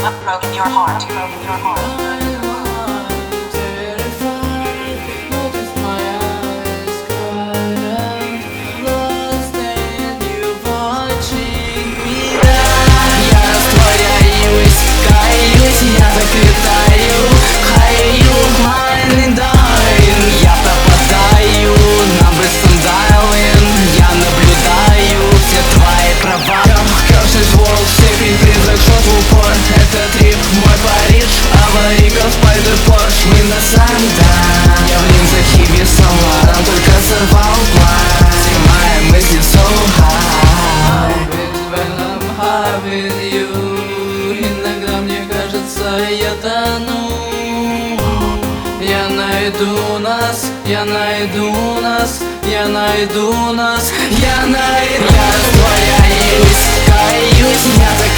I've broken your heart. Broken your heart. Это трип, мой Париж, аварийка в Пальдер Порш. Мы на Санта, я в линзах и без салата, только сорвал план. Мои мысли so high. When I'm high with you, иногда мне кажется, я тону. Я найду нас, я найду нас, я найду нас, я найду. Я твоя есть, каюсь, я так